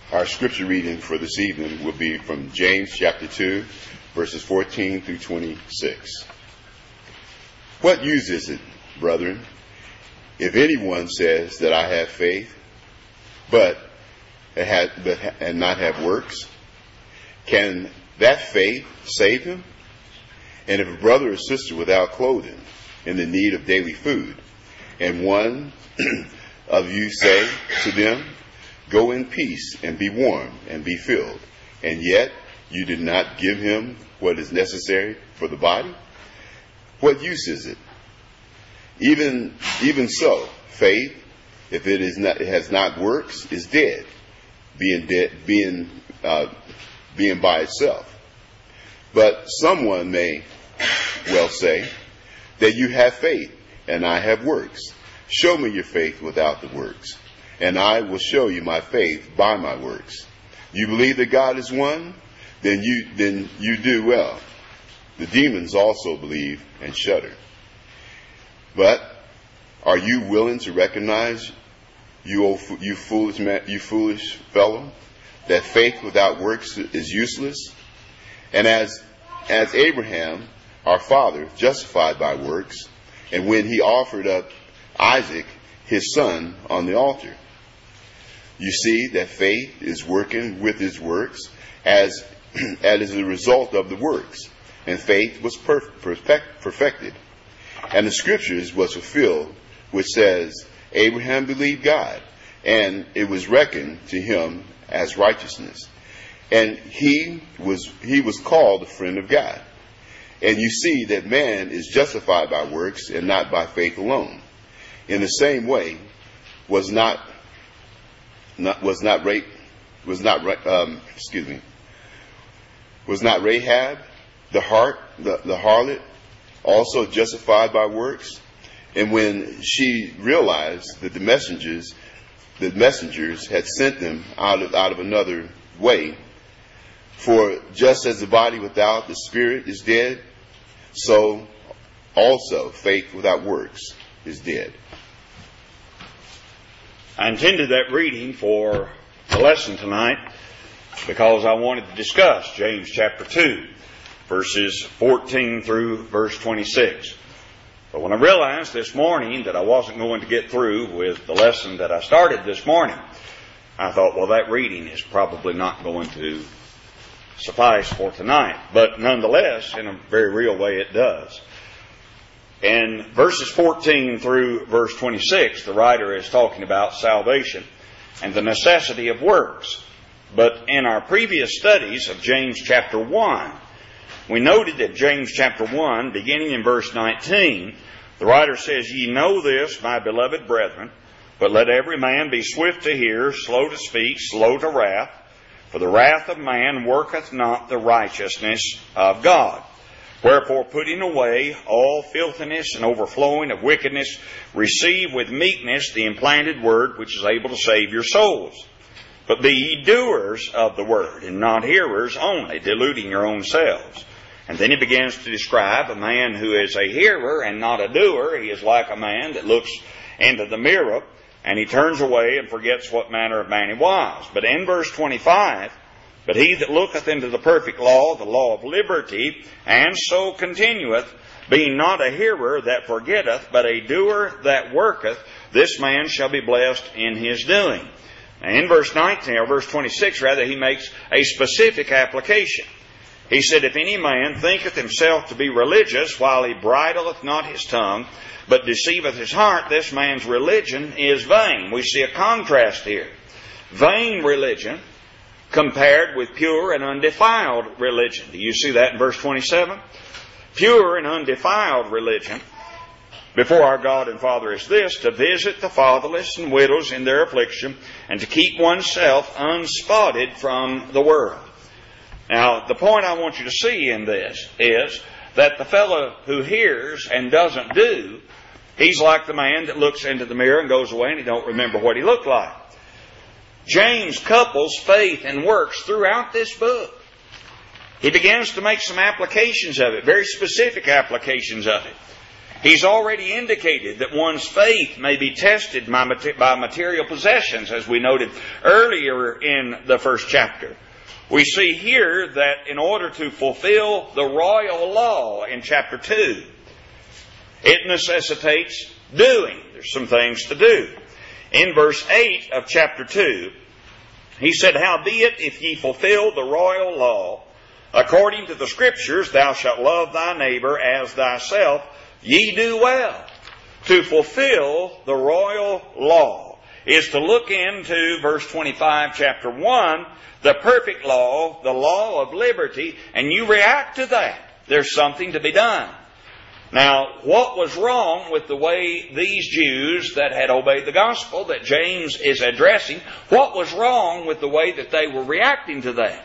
Our scripture reading for this evening will be from James chapter 2, verses 14 through 26. What use is it, brethren, if anyone says that I have faith, but not have works? Can that faith save him? And if a brother or sister without clothing, in the need of daily food, and one of you say to them, go in peace and be warm and be filled, and yet you did not give him what is necessary for the body, what use is it? Even so, faith, if it has not works, is dead, being by itself. But someone may well say that you have faith and I have works. Show me your faith without the works, and I will show you my faith by my works. You believe that God is one? Then you do well. The demons also believe and shudder. But are you willing to recognize, you foolish fellow, that faith without works is useless? And as Abraham, our father, justified by works, and when he offered up Isaac, his son, on the altar, you see that faith is working with his works as a result of the works, and faith was perfected. And the scriptures was fulfilled, which says, Abraham believed God, and it was reckoned to him as righteousness. And he was called a friend of God. And you see that man is justified by works and not by faith alone. In the same way, was not Rahab the harlot also justified by works? And when she realized that the messengers had sent them out of another way, for just as the body without the spirit is dead, so also faith without works is dead. I intended that reading for the lesson tonight because I wanted to discuss James chapter 2, verses 14 through verse 26. But when I realized this morning that I wasn't going to get through with the lesson that I started this morning, I thought, well, that reading is probably not going to suffice for tonight. But nonetheless, in a very real way, it does. In verses 14 through verse 26, the writer is talking about salvation and the necessity of works. But in our previous studies of James chapter 1, we noted that James chapter 1, beginning in verse 19, the writer says, Ye know this, my beloved brethren, but let every man be swift to hear, slow to speak, slow to wrath, for the wrath of man worketh not the righteousness of God. Wherefore, putting away all filthiness and overflowing of wickedness, receive with meekness the implanted word which is able to save your souls. But be ye doers of the word, and not hearers only, deluding your own selves. And then he begins to describe a man who is a hearer and not a doer. He is like a man that looks into the mirror, and he turns away and forgets what manner of man he was. But in verse 25, but he that looketh into the perfect law, the law of liberty, and so continueth, being not a hearer that forgetteth, but a doer that worketh, this man shall be blessed in his doing. And in verse 19, or verse 26 rather, he makes a specific application. He said, If any man thinketh himself to be religious, while he bridleth not his tongue, but deceiveth his heart, this man's religion is vain. We see a contrast here. Vain religion compared with pure and undefiled religion. Do you see that in verse 27? Pure and undefiled religion before our God and Father is this, to visit the fatherless and widows in their affliction, and to keep oneself unspotted from the world. Now, the point I want you to see in this is that the fellow who hears and doesn't do, he's like the man that looks into the mirror and goes away and he don't remember what he looked like. James couples faith and works throughout this book. He begins to make some applications of it, very specific applications of it. He's already indicated that one's faith may be tested by material possessions, as we noted earlier in the first chapter. We see here that in order to fulfill the royal law in chapter 2, it necessitates doing. There's some things to do. In verse 8 of chapter 2, he said, "Howbeit, if ye fulfill the royal law, according to the Scriptures, thou shalt love thy neighbor as thyself, ye do well." To fulfill the royal law is to look into verse 25, chapter 1, the perfect law, the law of liberty, and you react to that. There's something to be done. Now, what was wrong with the way these Jews that had obeyed the gospel that James is addressing, what was wrong with the way that they were reacting to that?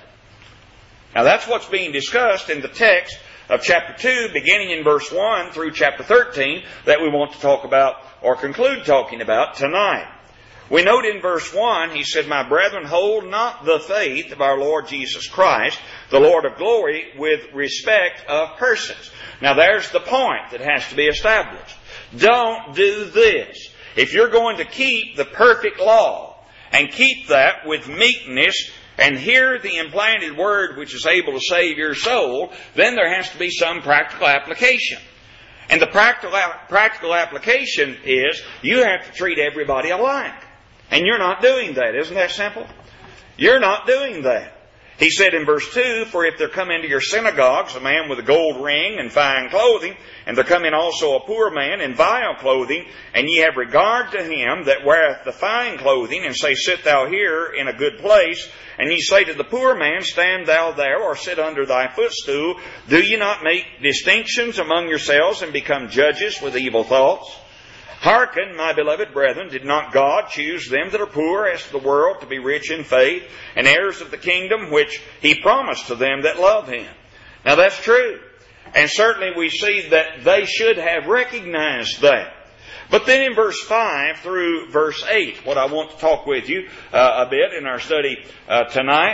Now, that's what's being discussed in the text of chapter 2, beginning in verse 1 through chapter 13, that we want to talk about or conclude talking about tonight. We note in verse 1, he said, "My brethren, hold not the faith of our Lord Jesus Christ, the Lord of glory, with respect of persons." Now there's the point that has to be established. Don't do this. If you're going to keep the perfect law and keep that with meekness and hear the implanted word which is able to save your soul, then there has to be some practical application. And the practical application is you have to treat everybody alike. And you're not doing that. Isn't that simple? You're not doing that. He said in verse 2, "For if there come into your synagogues a man with a gold ring and fine clothing, and there come in also a poor man in vile clothing, and ye have regard to him that weareth the fine clothing, and say, Sit thou here in a good place, and ye say to the poor man, Stand thou there, or sit under thy footstool, do ye not make distinctions among yourselves, and become judges with evil thoughts? Hearken, my beloved brethren, did not God choose them that are poor as to the world to be rich in faith, and heirs of the kingdom which He promised to them that love Him?" Now that's true. And certainly we see that they should have recognized that. But then in verse 5 through verse 8, what I want to talk with you a bit in our study tonight,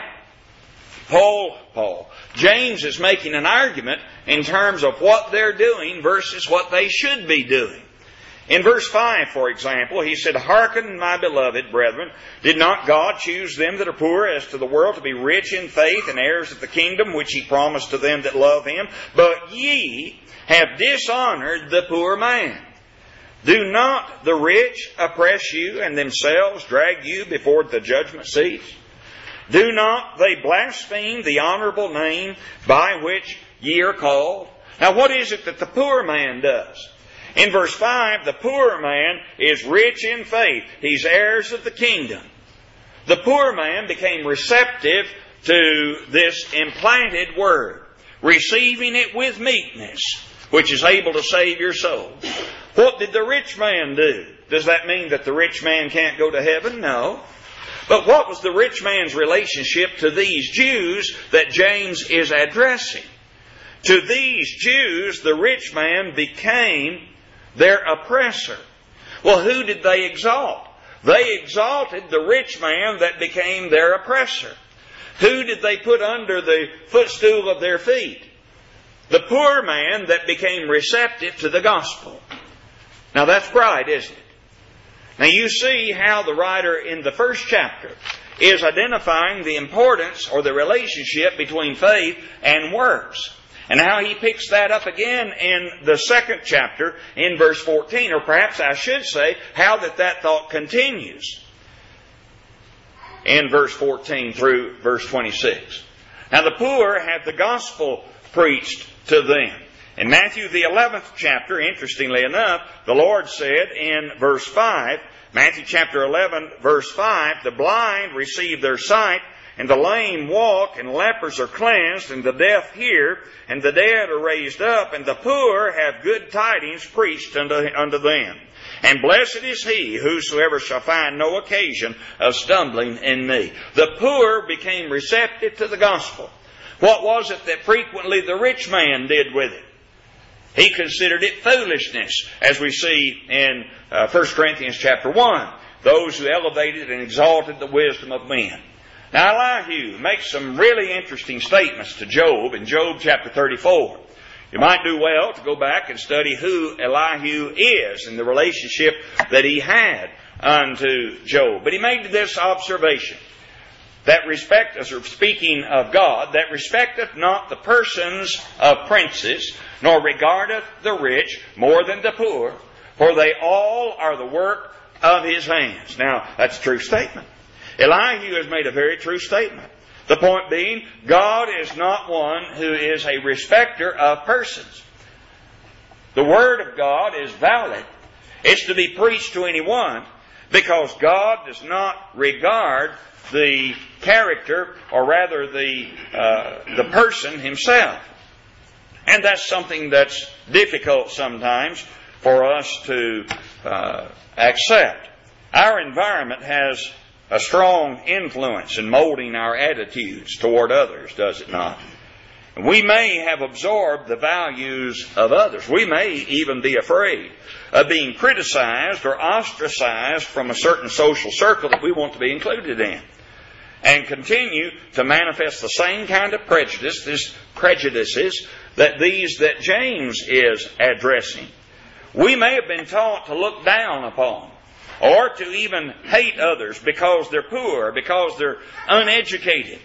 James is making an argument in terms of what they're doing versus what they should be doing. In verse 5, for example, he said, "Hearken, my beloved brethren, did not God choose them that are poor as to the world to be rich in faith and heirs of the kingdom which He promised to them that love Him? But ye have dishonored the poor man. Do not the rich oppress you and themselves drag you before the judgment seat? Do not they blaspheme the honorable name by which ye are called?" Now what is it that the poor man does? In verse 5, the poor man is rich in faith. He's heirs of the kingdom. The poor man became receptive to this implanted word, receiving it with meekness, which is able to save your soul. What did the rich man do? Does that mean that the rich man can't go to heaven? No. But what was the rich man's relationship to these Jews that James is addressing? To these Jews, the rich man became their oppressor. Well, who did they exalt? They exalted the rich man that became their oppressor. Who did they put under the footstool of their feet? The poor man that became receptive to the gospel. Now that's pride, isn't it? Now you see how the writer in the first chapter is identifying the importance or the relationship between faith and works. And how he picks that up again in the second chapter in verse 14. Or perhaps I should say how that thought continues in verse 14 through verse 26. Now the poor had the gospel preached to them. In Matthew the 11th chapter, interestingly enough, the Lord said in verse 5, Matthew chapter 11 verse 5, "The blind receive their sight, and the lame walk, and lepers are cleansed, and the deaf hear, and the dead are raised up, and the poor have good tidings preached unto them. And blessed is he whosoever shall find no occasion of stumbling in me." The poor became receptive to the gospel. What was it that frequently the rich man did with it? He considered it foolishness, as we see in 1 Corinthians chapter 1. Those who elevated and exalted the wisdom of men. Now Elihu makes some really interesting statements to Job in Job chapter 34. You might do well to go back and study who Elihu is and the relationship that he had unto Job. But he made this observation, that speaking of God, that respecteth not the persons of princes, nor regardeth the rich more than the poor, for they all are the work of his hands. Now, that's a true statement. Elihu has made a very true statement. The point being, God is not one who is a respecter of persons. The Word of God is valid. It's to be preached to anyone, because God does not regard the character, or rather the person himself. And that's something that's difficult sometimes for us to accept. Our environment has a strong influence in molding our attitudes toward others, does it not? And we may have absorbed the values of others. We may even be afraid of being criticized or ostracized from a certain social circle that we want to be included in, and continue to manifest the same kind of prejudices that James is addressing. We may have been taught to look down upon, or to even hate others because they're poor, because they're uneducated.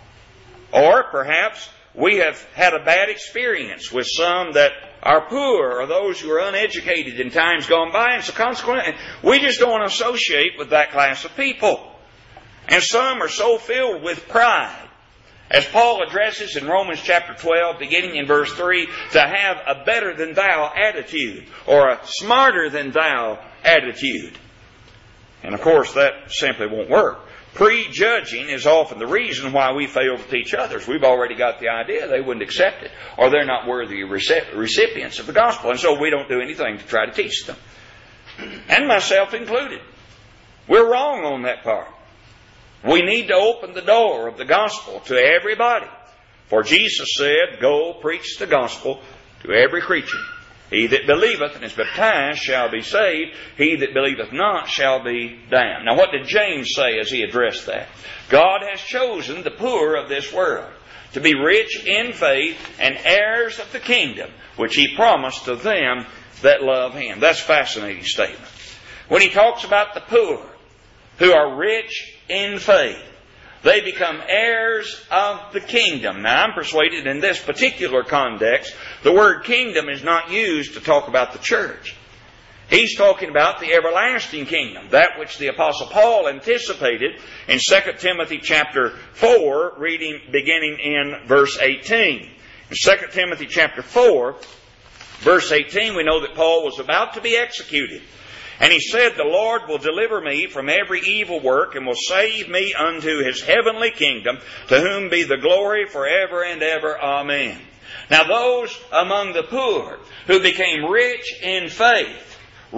Or perhaps we have had a bad experience with some that are poor, or those who are uneducated in times gone by, and so consequently we just don't want to associate with that class of people. And some are so filled with pride, as Paul addresses in Romans chapter 12, beginning in verse 3, to have a better than thou attitude, or a smarter than thou attitude. And of course that simply won't work. Prejudging is often the reason why we fail to teach others. We've already got the idea they wouldn't accept it, or they're not worthy recipients of the gospel, and so we don't do anything to try to teach them. And myself included. We're wrong on that part. We need to open the door of the gospel to everybody. For Jesus said, "Go preach the gospel to every creature. He that believeth and is baptized shall be saved. He that believeth not shall be damned." Now what did James say as he addressed that? God has chosen the poor of this world to be rich in faith and heirs of the kingdom, which He promised to them that love Him. That's a fascinating statement. When He talks about the poor who are rich in faith, they become heirs of the kingdom. Now, I'm persuaded in this particular context, the word kingdom is not used to talk about the church. He's talking about the everlasting kingdom, that which the Apostle Paul anticipated in 2 Timothy chapter 4, beginning in verse 18. In 2 Timothy chapter 4, verse 18, we know that Paul was about to be executed. And he said, "The Lord will deliver me from every evil work, and will save me unto His heavenly kingdom, to whom be the glory forever and ever. Amen." Now those among the poor who became rich in faith,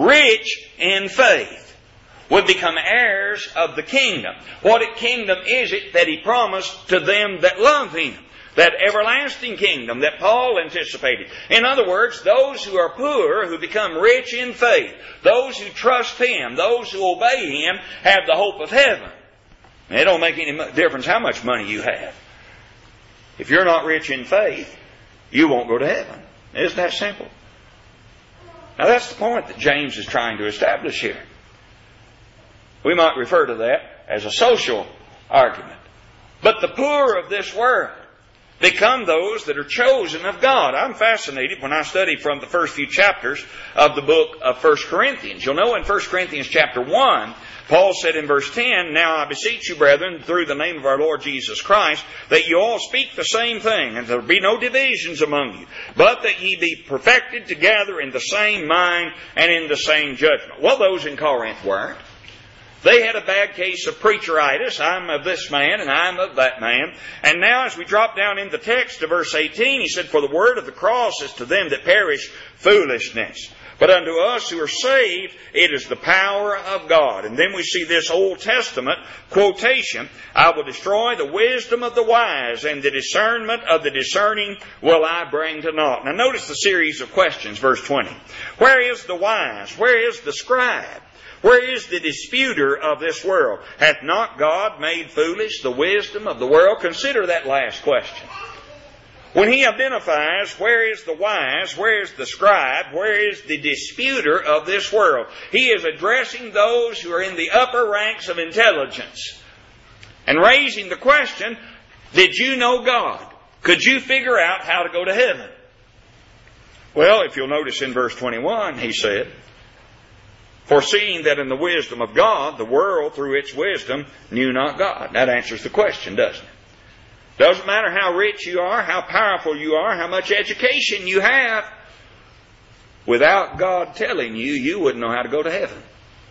would become heirs of the kingdom. What kingdom is it that He promised to them that love Him? That everlasting kingdom that Paul anticipated. In other words, those who are poor, who become rich in faith, those who trust Him, those who obey Him, have the hope of heaven. And it don't make any difference how much money you have. If you're not rich in faith, you won't go to heaven. Isn't that simple? Now that's the point that James is trying to establish here. We might refer to that as a social argument. But the poor of this world become those that are chosen of God. I'm fascinated when I study from the first few chapters of the book of 1 Corinthians. You'll know in 1 Corinthians chapter 1, Paul said in verse 10, "Now I beseech you, brethren, through the name of our Lord Jesus Christ, that you all speak the same thing, and there be no divisions among you, but that ye be perfected together in the same mind and in the same judgment." Well, those in Corinth weren't. They had a bad case of preacheritis. I'm of this man and I'm of that man. And now as we drop down in the text to verse 18, he said, "For the word of the cross is to them that perish foolishness. But unto us who are saved, it is the power of God." And then we see this Old Testament quotation, "I will destroy the wisdom of the wise, and the discernment of the discerning will I bring to naught." Now notice the series of questions, verse 20. Where is the wise? Where is the scribe? Where is the disputer of this world? Hath not God made foolish the wisdom of the world? Consider that last question. when he identifies where is the wise, where is the scribe, where is the disputer of this world, he is addressing those who are in the upper ranks of intelligence and raising the question, did you know God? Could you figure out how to go to heaven? Well, if you'll notice in verse 21, he said, foreseeing that in the wisdom of God, the world through its wisdom knew not God. That answers the question, doesn't it? Doesn't matter how rich you are, how powerful you are, how much education you have. Without God telling you, you wouldn't know how to go to heaven.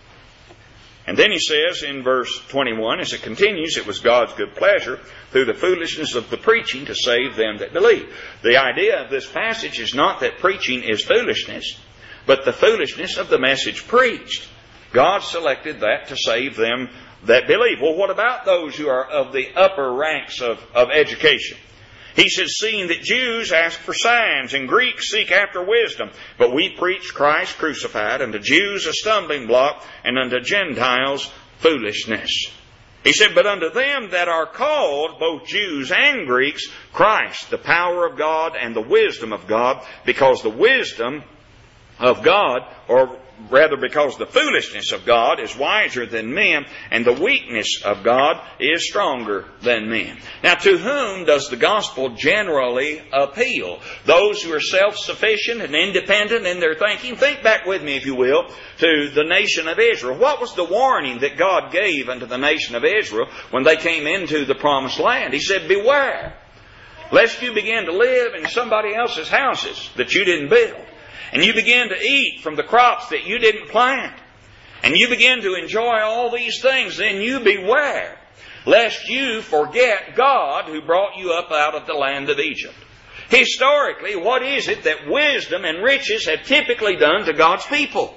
And then he says in verse 21, as it continues, it was God's good pleasure through the foolishness of the preaching to save them that believe. The idea of this passage is not that preaching is foolishness, but the foolishness of the message preached. God selected that to save them that believe. Well, what about those who are of the upper ranks of education? He says, seeing that Jews ask for signs and Greeks seek after wisdom, but we preach Christ crucified, unto Jews a stumbling block, and unto Gentiles foolishness. He said, but unto them that are called, both Jews and Greeks, Christ, the power of God and the wisdom of God, because the wisdom of God, or rather because the foolishness of God is wiser than men, and the weakness of God is stronger than men. Now, to whom does the gospel generally appeal? Those who are self-sufficient and independent in their thinking? Think back with me, if you will, to the nation of Israel. What was the warning that God gave unto the nation of Israel when they came into the promised land? He said, beware, lest you begin to live in somebody else's houses that you didn't build. And you begin to eat from the crops that you didn't plant. And you begin to enjoy all these things. Then you beware, lest you forget God who brought you up out of the land of Egypt. Historically, what is it that wisdom and riches have typically done to God's people?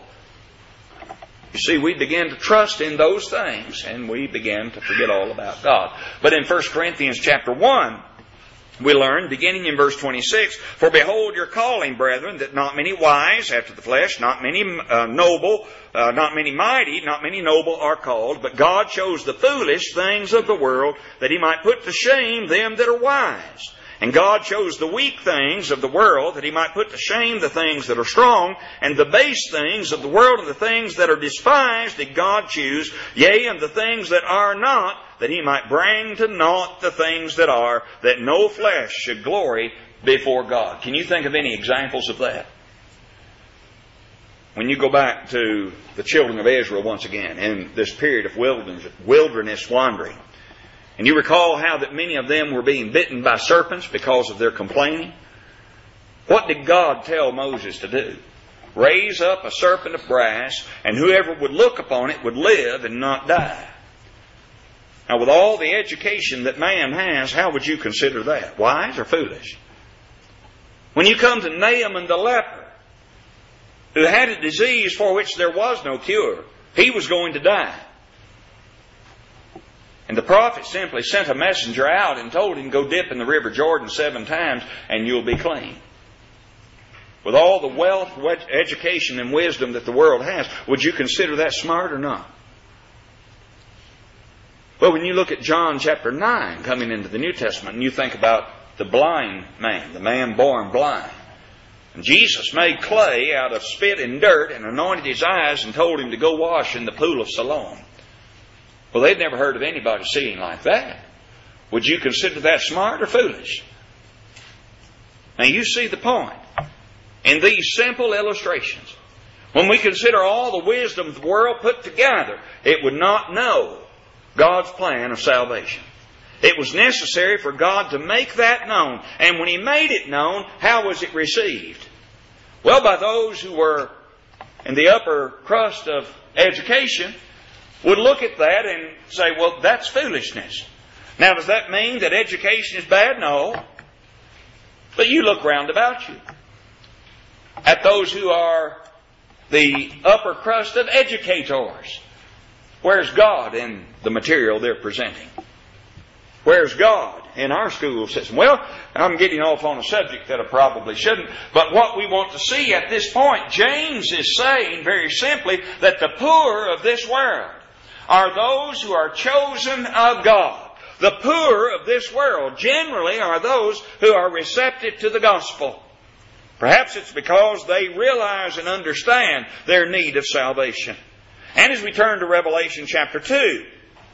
You see, we began to trust in those things, and we began to forget all about God. But in 1 Corinthians chapter 1, we learn, beginning in verse 26, for behold your calling, brethren, that not many wise after the flesh, not many noble, not many mighty, not many noble are called, but God chose the foolish things of the world, that He might put to shame them that are wise. And God chose the weak things of the world, that He might put to shame the things that are strong, and the base things of the world and the things that are despised did God choose, yea, and the things that are not, that He might bring to naught the things that are, that no flesh should glory before God. Can you think of any examples of that? When you go back to the children of Israel once again, in this period of wilderness wandering, and you recall how that many of them were being bitten by serpents because of their complaining, what did God tell Moses to do? Raise up a serpent of brass, and whoever would look upon it would live and not die. Now, with all the education that man has, how would you consider that? Wise or foolish? When you come to Naaman the leper, who had a disease for which there was no cure, he was going to die. And the prophet simply sent a messenger out and told him, go dip in the river Jordan 7 times and you'll be clean. With all the wealth, education, and wisdom that the world has, would you consider that smart or not? Well, when you look at John chapter 9 coming into the New Testament, and you think about the blind man, the man born blind. And Jesus made clay out of spit and dirt and anointed his eyes and told him to go wash in the pool of Siloam. Well, they'd never heard of anybody seeing like that. Would you consider that smart or foolish? Now you see the point in these simple illustrations. When we consider all the wisdom of the world put together, it would not know God's plan of salvation. It was necessary for God to make that known. And when He made it known, how was it received? Well, by those who were in the upper crust of education, would look at that and say, well, that's foolishness. Now, does that mean that education is bad? No. But you look round about you at those who are the upper crust of educators. Where's God in the material they're presenting? Where's God in our school system? Well, I'm getting off on a subject that I probably shouldn't. But what we want to see at this point, James is saying very simply that the poor of this world are those who are chosen of God. The poor of this world generally are those who are receptive to the gospel. Perhaps it's because they realize and understand their need of salvation. And as we turn to Revelation chapter 2,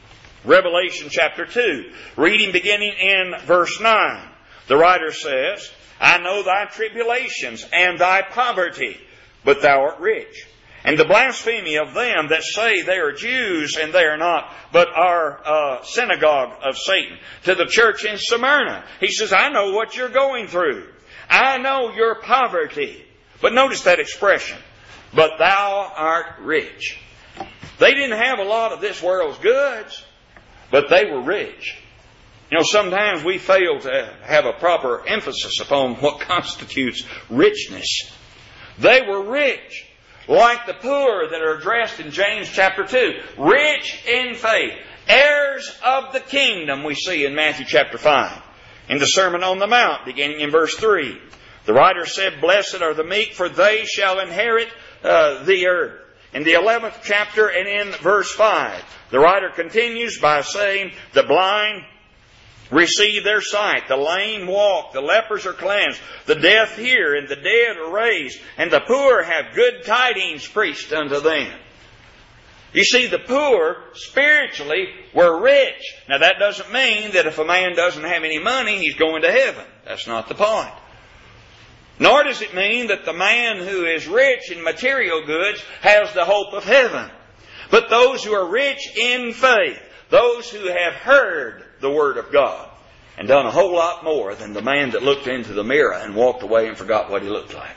reading beginning in verse 9, the writer says, I know thy tribulations and thy poverty, but thou art rich. And the blasphemy of them that say they are Jews and they are not, but are a synagogue of Satan. To the church in Smyrna, he says, I know what you're going through. I know your poverty. But notice that expression, but thou art rich. They didn't have a lot of this world's goods, but they were rich. You know, sometimes we fail to have a proper emphasis upon what constitutes richness. They were rich, like the poor that are addressed in James chapter 2. Rich in faith, heirs of the kingdom, we see in Matthew chapter 5. In the Sermon on the Mount, beginning in verse 3, the writer said, Blessed are the meek, for they shall inherit the earth. In the 11th chapter and in verse 5, the writer continues by saying, The blind receive their sight, the lame walk, the lepers are cleansed, the deaf hear, and the dead are raised, and the poor have good tidings preached unto them. You see, the poor spiritually were rich. Now that doesn't mean that if a man doesn't have any money, he's going to heaven. That's not the point. Nor does it mean that the man who is rich in material goods has the hope of heaven. But those who are rich in faith, those who have heard the Word of God and done a whole lot more than the man that looked into the mirror and walked away and forgot what he looked like.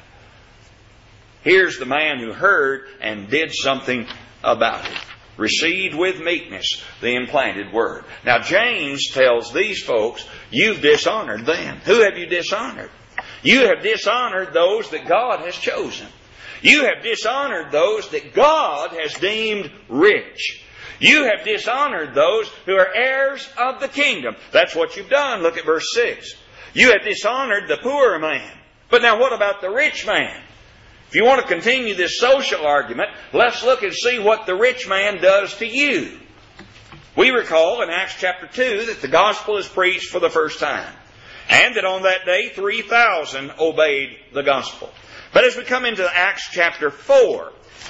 Here's the man who heard and did something about it. Received with meekness the implanted Word. Now James tells these folks, you've dishonored them. Who have you dishonored? You have dishonored those that God has chosen. You have dishonored those that God has deemed rich. You have dishonored those who are heirs of the kingdom. That's what you've done. Look at verse 6. You have dishonored the poor man. But now what about the rich man? If you want to continue this social argument, let's look and see what the rich man does to you. We recall in Acts chapter 2 that the gospel is preached for the first time. And that on that day 3,000 obeyed the gospel. But as we come into Acts chapter 4,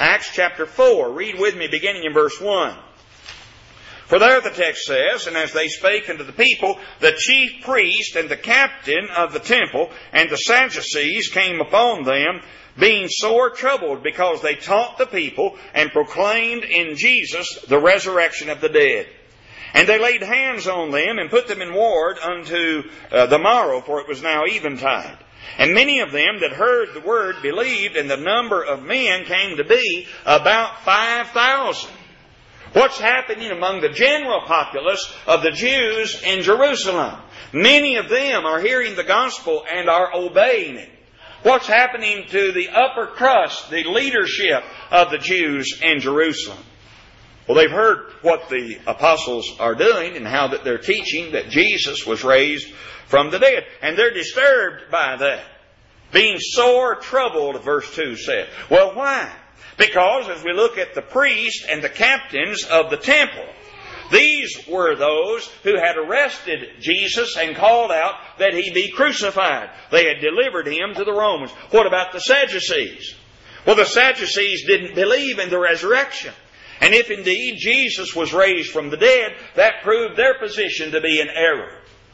read with me beginning in verse 1. For there the text says, And as they spake unto the people, the chief priest and the captain of the temple and the Sadducees came upon them, being sore troubled, because they taught the people and proclaimed in Jesus the resurrection of the dead. And they laid hands on them and put them in ward unto the morrow, for it was now eventide. And many of them that heard the word believed, and the number of men came to be about 5,000. What's happening among the general populace of the Jews in Jerusalem? Many of them are hearing the gospel and are obeying it. What's happening to the upper crust, the leadership of the Jews in Jerusalem? Well, they've heard what the apostles are doing and how that they're teaching that Jesus was raised from the dead. And they're disturbed by that. Being sore troubled, verse 2 said. Well, why? Because as we look at the priests and the captains of the temple, these were those who had arrested Jesus and called out that he be crucified. They had delivered him to the Romans. What about the Sadducees? Well, the Sadducees didn't believe in the resurrection. And if indeed Jesus was raised from the dead, that proved their position to be in error.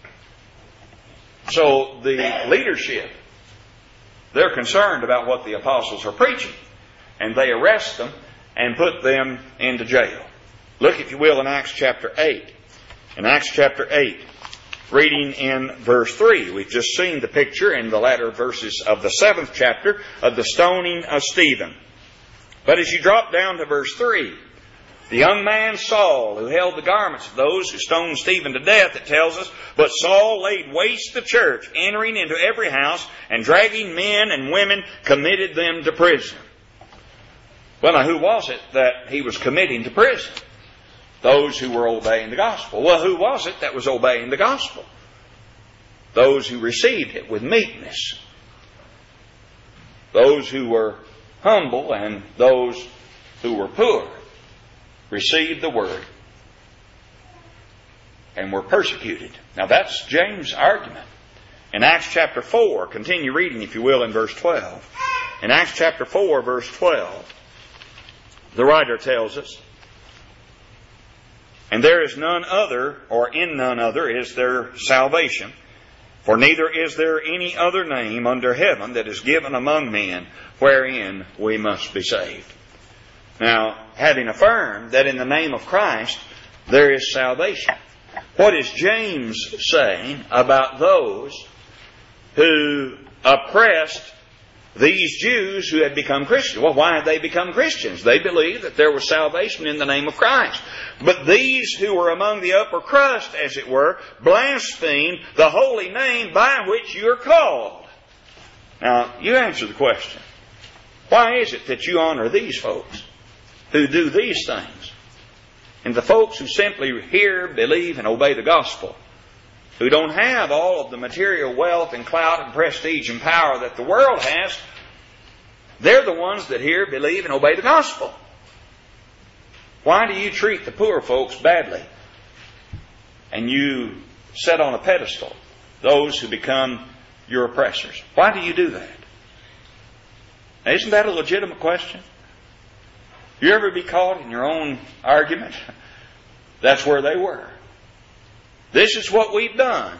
So the leadership, they're concerned about what the apostles are preaching. And they arrest them and put them into jail. Look, if you will, in Acts chapter 8. In Acts chapter 8, reading in verse 3. We've just seen the picture in the latter verses of the 7th chapter of the stoning of Stephen. But as you drop down to verse 3, the young man Saul, who held the garments of those who stoned Stephen to death, it tells us, but Saul laid waste the church, entering into every house, and dragging men and women, committed them to prison. Well, now, who was it that he was committing to prison? Those who were obeying the gospel. Well, who was it that was obeying the gospel? Those who received it with meekness. Those who were humble and those who were poor received the word. and were persecuted. Now that's James' argument. In Acts chapter 4, continue reading if you will in verse 12. In Acts chapter 4 verse 12, the writer tells us, "And there is none other, or in none other is there salvation, for neither is there any other name under heaven that is given among men wherein we must be saved." Now, having affirmed that in the name of Christ there is salvation, what is James saying about those who oppressed these Jews who had become Christians? Well, why had they become Christians? They believed that there was salvation in the name of Christ. But these who were among the upper crust, as it were, blasphemed the holy name by which you are called. Now, you answer the question. Why is it that you honor these folks who do these things? And the folks who simply hear, believe, and obey the gospel, who don't have all of the material wealth and clout and prestige and power that the world has, they're the ones that hear, believe, and obey the gospel. Why do you treat the poor folks badly? And you set on a pedestal those who become your oppressors. Why do you do that? Now, isn't that a legitimate question? You ever be caught in your own argument? That's where they were. This is what we've done.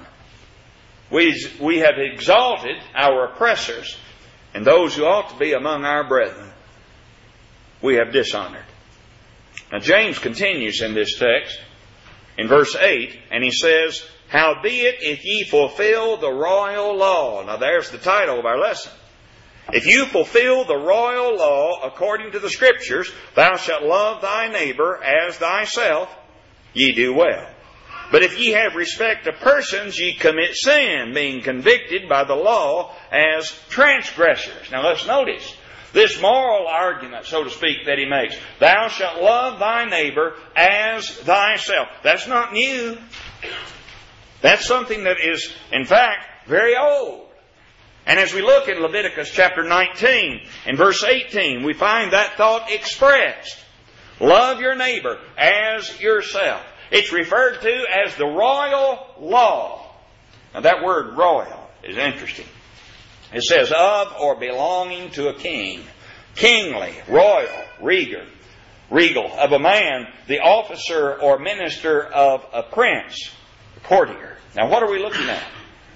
We have exalted our oppressors, and those who ought to be among our brethren we have dishonored. Now James continues in this text in verse 8, and he says, "Howbeit, if ye fulfill the royal law." Now there's the title of our lesson. If you fulfill the royal law according to the Scriptures, "Thou shalt love thy neighbor as thyself," ye do well. But if ye have respect to persons, ye commit sin, being convicted by the law as transgressors. Now let's notice this moral argument, so to speak, that he makes. Thou shalt love thy neighbor as thyself. That's not new. That's something that is, in fact, very old. And as we look in Leviticus chapter 19 and verse 18, we find that thought expressed. Love your neighbor as yourself. It's referred to as the royal law. Now that word royal is interesting. It says of or belonging to a king. Kingly, royal, regal, of a man, the officer or minister of a prince, a courtier. Now what are we looking at?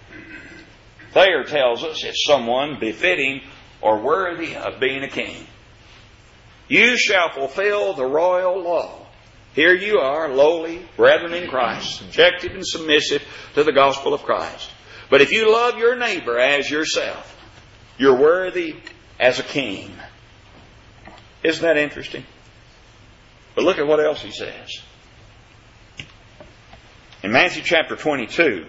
Thayer tells us it's someone befitting or worthy of being a king. You shall fulfill the royal law. Here you are, lowly brethren in Christ, subjected and submissive to the gospel of Christ. But if you love your neighbor as yourself, you're worthy as a king. Isn't that interesting? But look at what else he says. In Matthew chapter 22,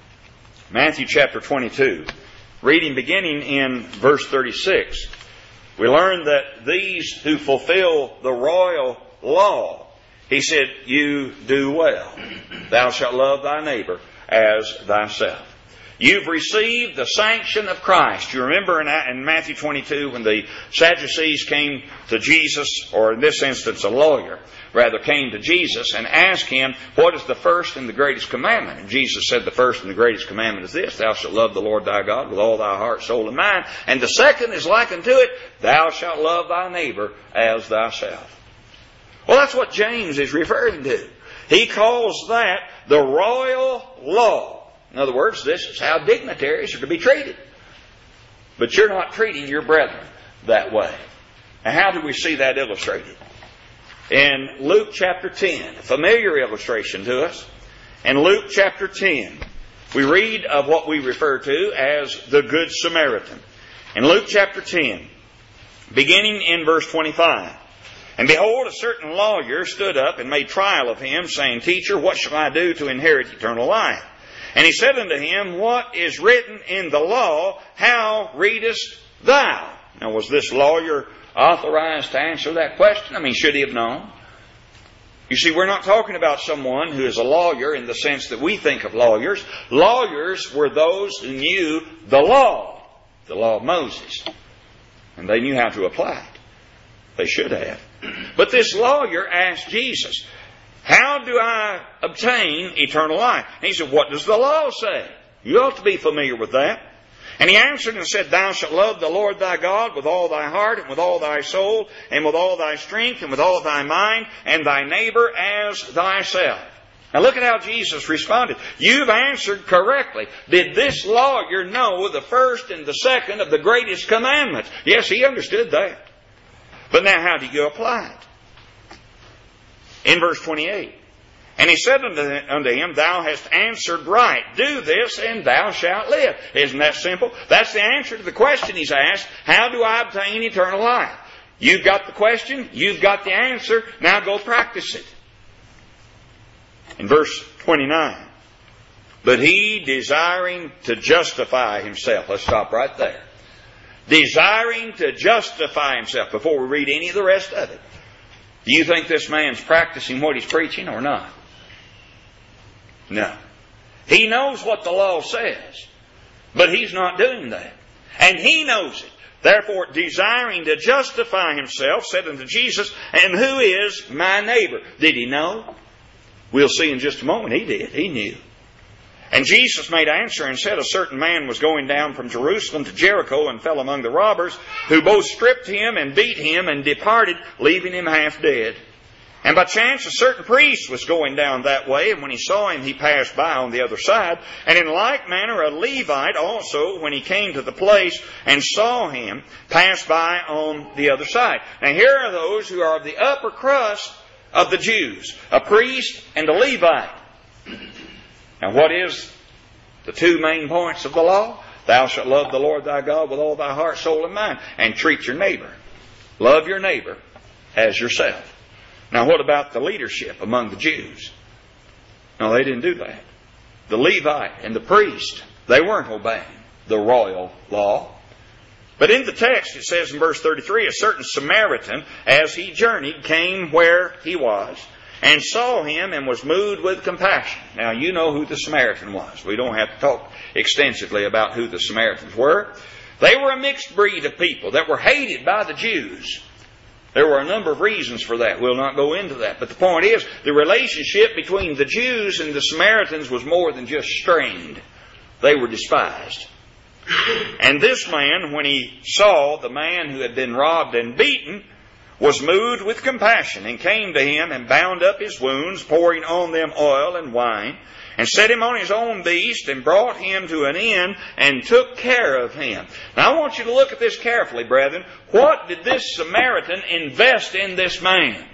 reading beginning in verse 36, we learn that these who fulfill the royal law, he said, you do well. Thou shalt love thy neighbor as thyself. You've received the sanction of Christ. You remember in Matthew 22 when the Sadducees came to Jesus, or in this instance a lawyer, rather came to Jesus and asked him, what is the first and the greatest commandment? And Jesus said, the first and the greatest commandment is this, thou shalt love the Lord thy God with all thy heart, soul, and mind. And the second is like unto it, thou shalt love thy neighbor as thyself. Well, that's what James is referring to. He calls that the royal law. In other words, this is how dignitaries are to be treated. But you're not treating your brethren that way. And how do we see that illustrated? In Luke chapter 10, a familiar illustration to us. In Luke chapter 10, we read of what we refer to as the Good Samaritan. In Luke chapter 10, beginning in verse 25, and behold, a certain lawyer stood up and made trial of him, saying, Teacher, what shall I do to inherit eternal life? And he said unto him, What is written in the law? How readest thou? Now, was this lawyer authorized to answer that question? I mean, should he have known? You see, we're not talking about someone who is a lawyer in the sense that we think of lawyers. Lawyers were those who knew the law of Moses. And they knew how to apply it. They should have. But this lawyer asked Jesus, How do I obtain eternal life? And he said, what does the law say? You ought to be familiar with that. And he answered and said, thou shalt love the Lord thy God with all thy heart and with all thy soul and with all thy strength and with all thy mind, and thy neighbor as thyself. Now look at how Jesus responded. You've answered correctly. Did this lawyer know the first and the second of the greatest commandments? Yes, he understood that. But now how do you apply it? In verse 28, and he said unto him, thou hast answered right. Do this and thou shalt live. Isn't that simple? That's the answer to the question he's asked. How do I obtain eternal life? You've got the question. You've got the answer. Now go practice it. In verse 29, but he desiring to justify himself. Let's stop right there. Desiring to justify himself before we read any of the rest of it. Do you think this man's practicing what he's preaching or not? No. He knows what the law says, but he's not doing that. And he knows it. Therefore, desiring to justify himself, said unto Jesus, and who is my neighbor? Did he know? We'll see in just a moment. He did. He knew. And Jesus made answer and said, a certain man was going down from Jerusalem to Jericho and fell among the robbers, who both stripped him and beat him and departed, leaving him half dead. And by chance a certain priest was going down that way, and when he saw him, he passed by on the other side. And in like manner a Levite also, when he came to the place and saw him, passed by on the other side. Now here are those who are of the upper crust of the Jews, a priest and a Levite. Now what is the two main points of the law? Thou shalt love the Lord thy God with all thy heart, soul, and mind, and treat your neighbor. Love your neighbor as yourself. Now what about the leadership among the Jews? No, they didn't do that. The Levite and the priest, they weren't obeying the royal law. But in the text it says in verse 33, a certain Samaritan, as he journeyed, came where he was, and saw him and was moved with compassion. Now you know who the Samaritan was. We don't have to talk extensively about who the Samaritans were. They were a mixed breed of people that were hated by the Jews. There were a number of reasons for that. We'll not go into that. But the point is, the relationship between the Jews and the Samaritans was more than just strained. They were despised. And this man, when he saw the man who had been robbed and beaten, was moved with compassion, and came to him and bound up his wounds, pouring on them oil and wine, and set him on his own beast, and brought him to an inn, and took care of him. Now I want you to look at this carefully, brethren. What did this Samaritan invest in this man?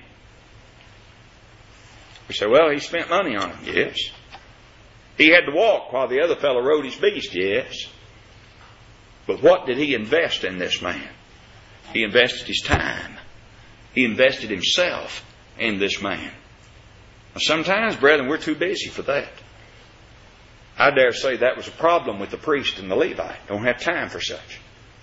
You say, well, he spent money on him. Yes. He had to walk while the other fellow rode his beast. Yes. But what did he invest in this man? He invested his time. He invested himself in this man. Now, sometimes, brethren, we're too busy for that. I dare say that was a problem with the priest and the Levite. Don't have time for such.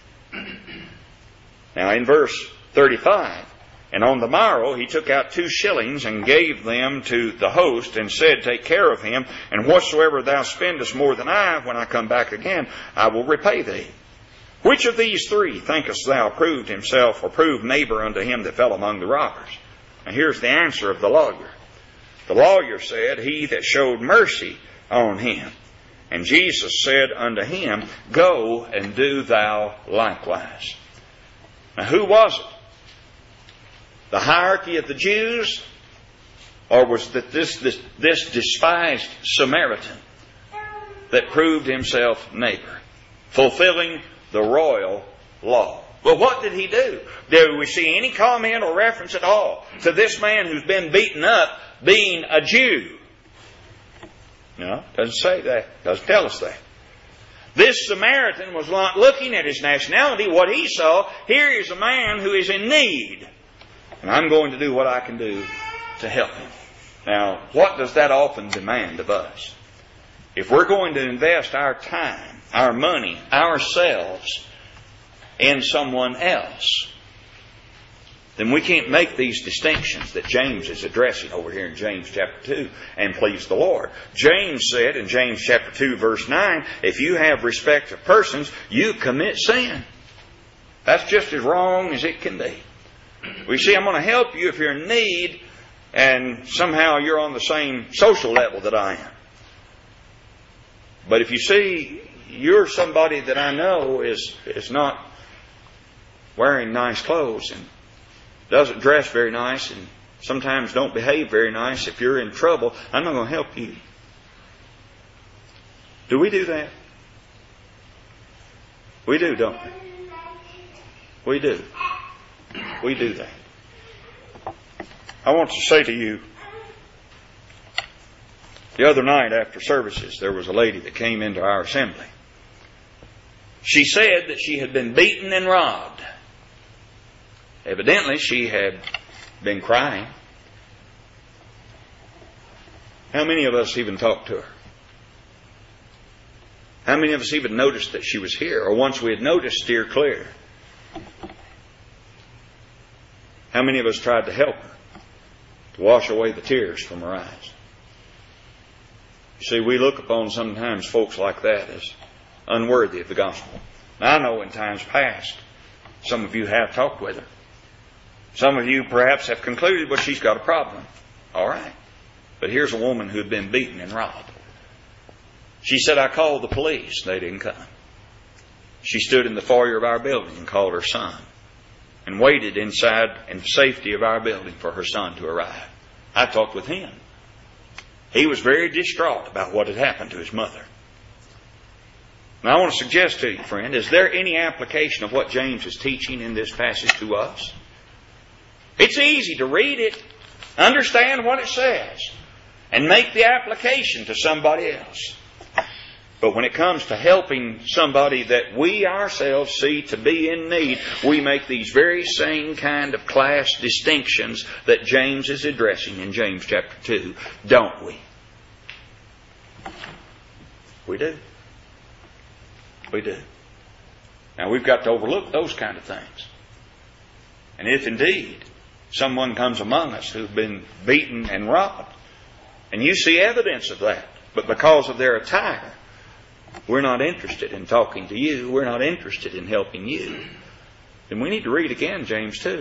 Now in verse 35, and on the morrow he took out 2 shillings and gave them to the host, and said, take care of him, and whatsoever thou spendest more than I, when I come back again, I will repay thee. Which of these 3 thinkest thou proved himself, or proved neighbor unto him that fell among the robbers? And here's the answer of the lawyer. The lawyer said, he that showed mercy on him. And Jesus said unto him, go and do thou likewise. Now who was it? The hierarchy of the Jews? Or was it this despised Samaritan that proved himself neighbor, fulfilling the royal law? Well, what did he do? Do we see any comment or reference at all to this man who's been beaten up being a Jew? No, doesn't say that. Doesn't tell us that. This Samaritan was not looking at his nationality. What he saw, here is a man who is in need, and I'm going to do what I can do to help him. Now, what does that often demand of us? If we're going to invest our time, our money, ourselves in someone else, then we can't make these distinctions that James is addressing over here in James chapter 2 and please the Lord. James said in James chapter 2 verse 9, if you have respect of persons, you commit sin. That's just as wrong as it can be. We see, I'm going to help you if you're in need, and somehow you're on the same social level that I am. But if you see you're somebody that I know is not wearing nice clothes and doesn't dress very nice and sometimes don't behave very nice, if you're in trouble, I'm not going to help you. Do we do that? We do, don't we? We do. We do that. I want to say to you, the other night after services, there was a lady that came into our assembly. She said that she had been beaten and robbed. Evidently, she had been crying. How many of us even talked to her? How many of us even noticed that she was here? Or once we had noticed, steer clear? How many of us tried to help her to wash away the tears from her eyes? You see, we look upon sometimes folks like that as unworthy of the gospel. Now, I know in times past, some of you have talked with her. Some of you perhaps have concluded, well, she's got a problem. All right. But here's a woman who had been beaten and robbed. She said, I called the police. They didn't come. She stood in the foyer of our building and called her son and waited inside in the safety of our building for her son to arrive. I talked with him. He was very distraught about what had happened to his mother. Now I want to suggest to you, friend, is there any application of what James is teaching in this passage to us? It's easy to read it, understand what it says, and make the application to somebody else. But when it comes to helping somebody that we ourselves see to be in need, we make these very same kind of class distinctions that James is addressing in James chapter 2, don't we? We do. We do. Now we've got to overlook those kind of things. And if indeed someone comes among us who've been beaten and robbed, and you see evidence of that, but because of their attire, we're not interested in talking to you, we're not interested in helping you, then we need to read again James 2.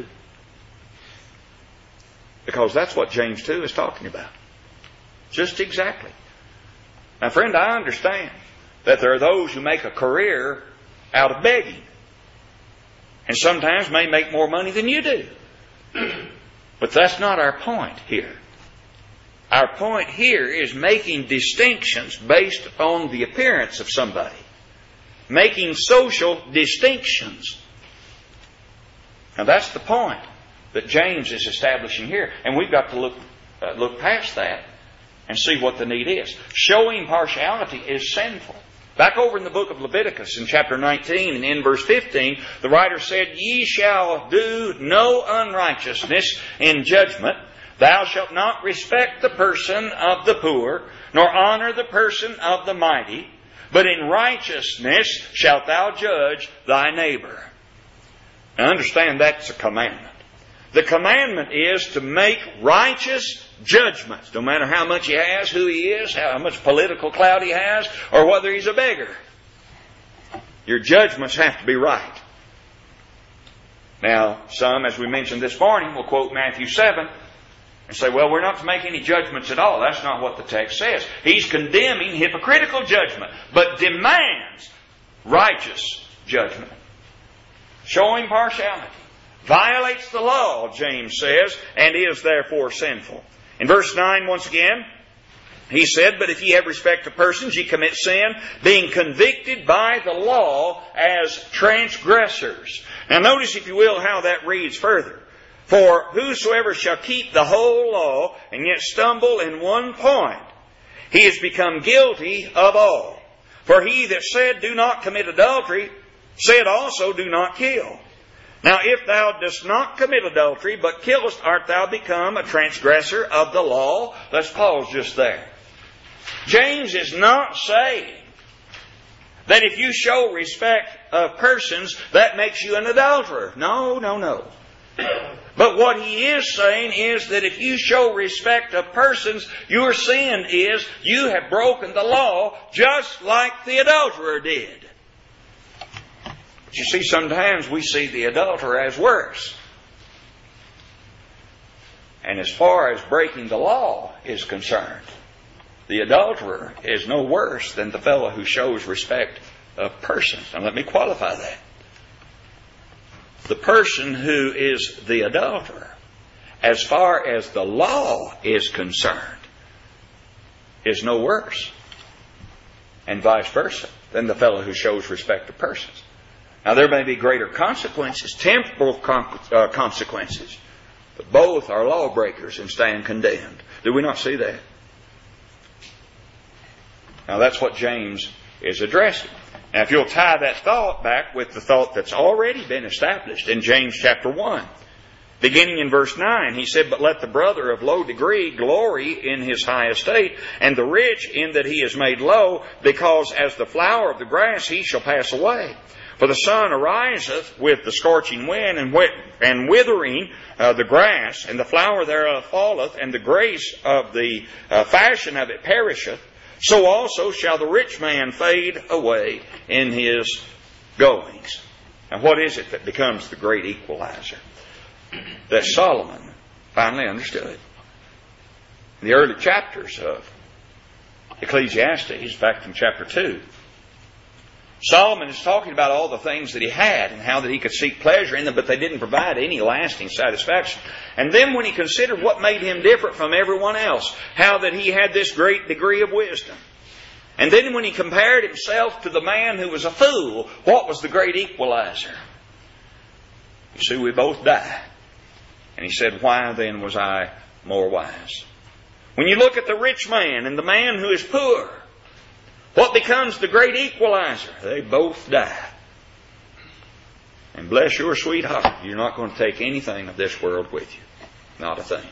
Because that's what James 2 is talking about. Just exactly. Now, friend, I understand that there are those who make a career out of begging, and sometimes may make more money than you do. But that's not our point here. Our point here is making distinctions based on the appearance of somebody. Making social distinctions. Now that's the point that James is establishing here. And we've got to look past that and see what the need is. Showing partiality is sinful. Back over in the book of Leviticus in chapter 19 and in verse 15, the writer said, Ye shall do no unrighteousness in judgment. Thou shalt not respect the person of the poor, nor honor the person of the mighty, but in righteousness shalt thou judge thy neighbor. Now understand that's a commandment. The commandment is to make righteous judgments, no matter how much he has, who he is, how much political clout he has, or whether he's a beggar. Your judgments have to be right. Now, some, as we mentioned this morning, will quote Matthew 7 and say, well, we're not to make any judgments at all. That's not what the text says. He's condemning hypocritical judgment, but demands righteous judgment. Showing partiality. Violates the law, James says, and is therefore sinful. In verse 9, once again, he said, But if ye have respect to persons, ye commit sin, being convicted by the law as transgressors. Now notice, if you will, how that reads further. For whosoever shall keep the whole law, and yet stumble in one point, he is become guilty of all. For he that said, Do not commit adultery, said also, Do not kill. Now if thou dost not commit adultery, but killest, art thou become a transgressor of the law? Let's pause just there. James is not saying that if you show respect of persons, that makes you an adulterer. No, no, no. But what he is saying is that if you show respect of persons, your sin is you have broken the law just like the adulterer did. But you see, sometimes we see the adulterer as worse. And as far as breaking the law is concerned, the adulterer is no worse than the fellow who shows respect of persons. Now let me qualify that. The person who is the adulterer, as far as the law is concerned, is no worse, and vice versa, than the fellow who shows respect of persons. Now there may be greater consequences, temporal consequences, but both are lawbreakers and stand condemned. Do we not see that? Now that's what James is addressing. Now if you'll tie that thought back with the thought that's already been established in James chapter 1, beginning in verse 9, he said, "But let the brother of low degree glory in his high estate, and the rich in that he is made low, because as the flower of the grass he shall pass away. For the sun ariseth with the scorching wind, and withering the grass, and the flower thereof falleth, and the grace of the fashion of it perisheth. So also shall the rich man fade away in his goings." Now what is it that becomes the great equalizer? That Solomon finally understood. In the early chapters of Ecclesiastes, in fact in chapter 2, Solomon is talking about all the things that he had and how that he could seek pleasure in them, but they didn't provide any lasting satisfaction. And then when he considered what made him different from everyone else, how that he had this great degree of wisdom. And then when he compared himself to the man who was a fool, what was the great equalizer? You see, we both die. And he said, "Why then was I more wise?" When you look at the rich man and the man who is poor, what becomes the great equalizer? They both die. And bless your sweetheart, you're not going to take anything of this world with you. Not a thing.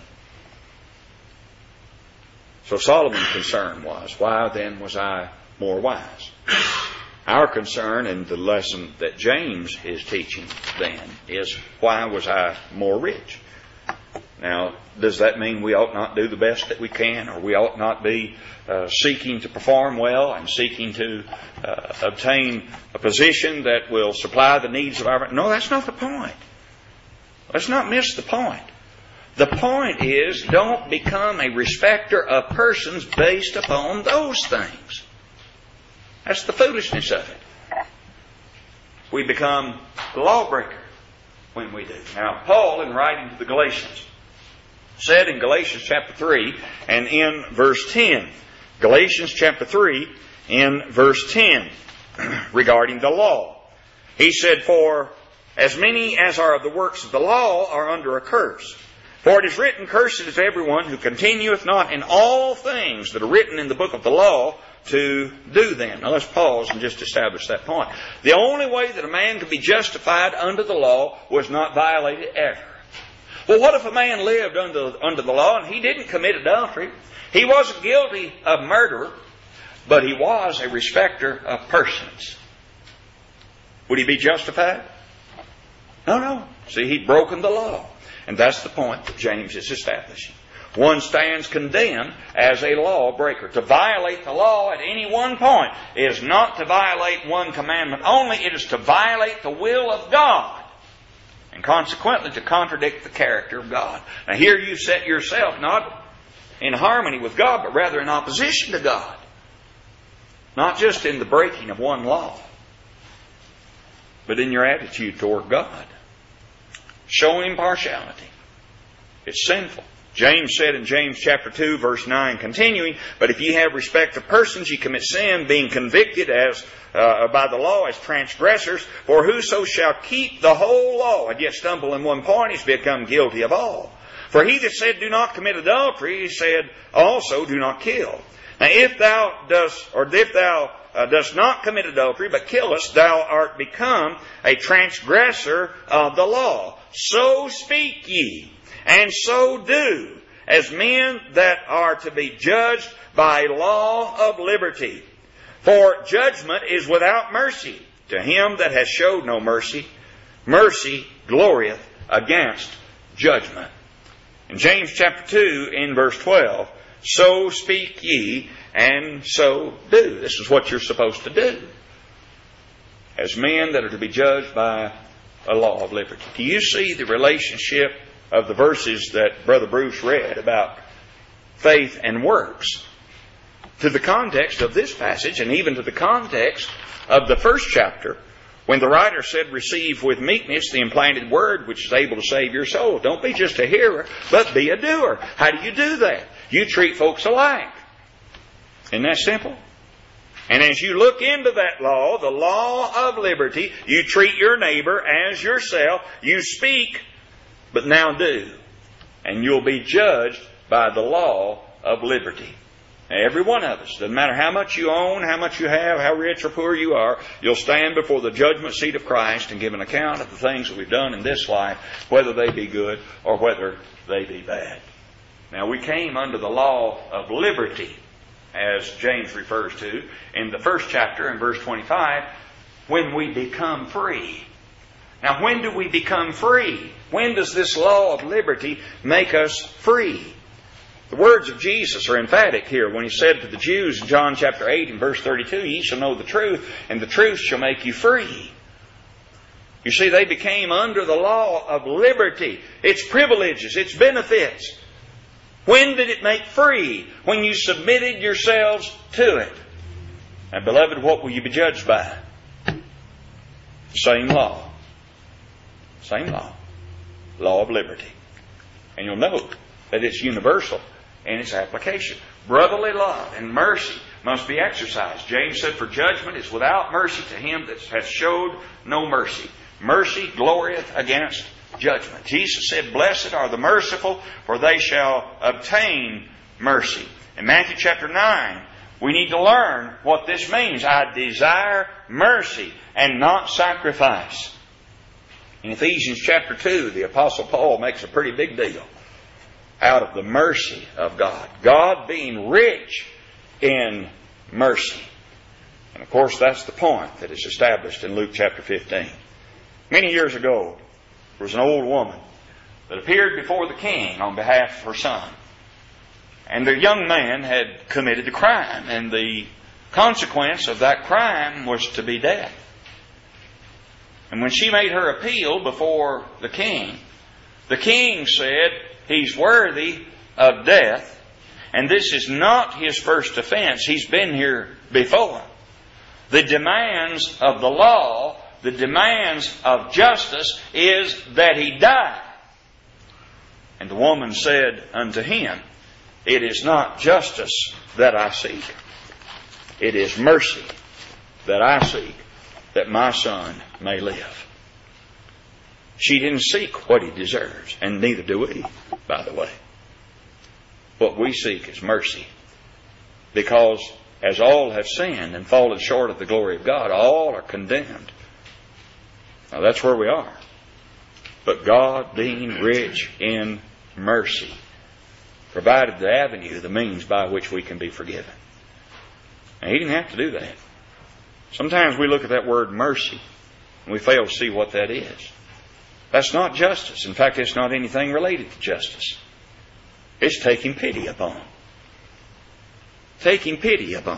So Solomon's concern was, why then was I more wise? Our concern, and the lesson that James is teaching then, is why was I more rich? Now, does that mean we ought not do the best that we can, or we ought not be seeking to perform well and seeking to obtain a position that will supply the needs of our... No, that's not the point. Let's not miss the point. The point is, don't become a respecter of persons based upon those things. That's the foolishness of it. We become the lawbreaker when we do. Now, Paul, in writing to the Galatians, said in Galatians chapter 3 and in verse 10, Galatians chapter 3 in verse 10, regarding the law. He said, "For as many as are of the works of the law are under a curse. For it is written, Cursed is everyone who continueth not in all things that are written in the book of the law to do them." Now let's pause and just establish that point. The only way that a man could be justified under the law was not violated ever. Well, what if a man lived under the law and he didn't commit adultery? He wasn't guilty of murder, but he was a respecter of persons. Would he be justified? No. See, he'd broken the law. And that's the point that James is establishing. One stands condemned as a lawbreaker. To violate the law at any one point is not to violate one commandment only. It is to violate the will of God. And consequently to contradict the character of God. Now here you set yourself not in harmony with God, but rather in opposition to God. Not just in the breaking of one law, but in your attitude toward God. Showing partiality. It's sinful. James said in James chapter 2 verse 9 continuing, "But if ye have respect of persons, ye commit sin, being convicted as by the law as transgressors. For whoso shall keep the whole law and yet stumble in one point is become guilty of all. For he that said, Do not commit adultery, he said also, Do not kill. Now if thou dost not commit adultery, but killest, thou art become a transgressor of the law. So speak ye, and so do, as men that are to be judged by law of liberty. For judgment is without mercy to him that has showed no mercy. Mercy glorieth against judgment." In James chapter 2, in verse 12, "So speak ye, and so do." This is what you're supposed to do as men that are to be judged by a law of liberty. Do you see the relationship of the verses that Brother Bruce read about faith and works to the context of this passage, and even to the context of the first chapter, when the writer said, receive with meekness the implanted word which is able to save your soul. Don't be just a hearer, but be a doer. How do you do that? You treat folks alike. Isn't that simple? And as you look into that law, the law of liberty, you treat your neighbor as yourself. You speak, but now do. And you'll be judged by the law of liberty. Every one of us, doesn't matter how much you own, how much you have, how rich or poor you are, you'll stand before the judgment seat of Christ and give an account of the things that we've done in this life, whether they be good or whether they be bad. Now, we came under the law of liberty, as James refers to in the first chapter in verse 25, when we become free. Now, when do we become free? When does this law of liberty make us free? The words of Jesus are emphatic here when He said to the Jews in John chapter 8 and verse 32, ye shall know the truth, and the truth shall make you free. You see, they became under the law of liberty, its privileges, its benefits. When did it make free? When you submitted yourselves to it. And beloved, what will you be judged by? The same law. Same law. Law of liberty. And you'll note that it's universal in its application. Brotherly love and mercy must be exercised. James said, for judgment is without mercy to him that hath showed no mercy. Mercy glorieth against judgment. Jesus said, blessed are the merciful, for they shall obtain mercy. In Matthew chapter 9, we need to learn what this means. I desire mercy and not sacrifice. In Ephesians chapter 2, the Apostle Paul makes a pretty big deal out of the mercy of God. God being rich in mercy. And of course, that's the point that is established in Luke chapter 15. Many years ago, there was an old woman that appeared before the king on behalf of her son. And the young man had committed a crime, and the consequence of that crime was to be death. And when she made her appeal before the king said, he's worthy of death, and this is not his first offense. He's been here before. The demands of the law, the demands of justice is that he die. And the woman said unto him, it is not justice that I seek. It is mercy that I seek, that my son may live. She didn't seek what he deserves, and neither do we, by the way. What we seek is mercy. Because as all have sinned and fallen short of the glory of God, all are condemned. Now that's where we are. But God, being rich in mercy, provided the avenue, the means by which we can be forgiven. Now, He didn't have to do that. Sometimes we look at that word mercy and we fail to see what that is. That's not justice. In fact, it's not anything related to justice. It's taking pity upon. Taking pity upon.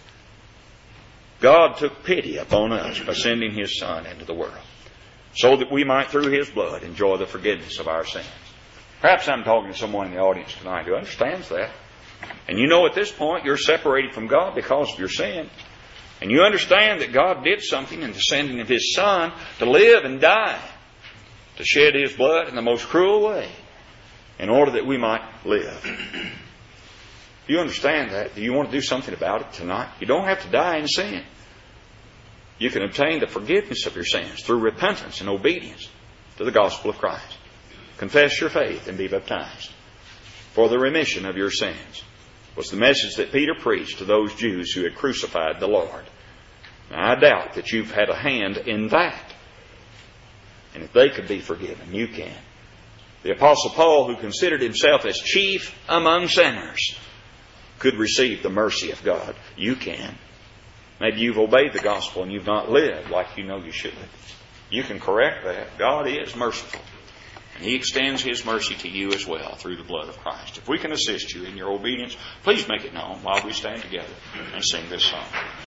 God took pity upon us by sending His Son into the world, so that we might, through His blood, enjoy the forgiveness of our sins. Perhaps I'm talking to someone in the audience tonight who understands that. And you know at this point you're separated from God because of your sin. And you understand that God did something in the sending of His Son to live and die, to shed His blood in the most cruel way, in order that we might live. Do you understand that? Do you want to do something about it tonight? You don't have to die in sin. You can obtain the forgiveness of your sins through repentance and obedience to the gospel of Christ. Confess your faith and be baptized for the remission of your sins, was the message that Peter preached to those Jews who had crucified the Lord. Now, I doubt that you've had a hand in that. And if they could be forgiven, you can. The Apostle Paul, who considered himself as chief among sinners, could receive the mercy of God. You can. Maybe you've obeyed the gospel and you've not lived like you know you should. You can correct that. God is merciful. And He extends His mercy to you as well through the blood of Christ. If we can assist you in your obedience, please make it known while we stand together and sing this song.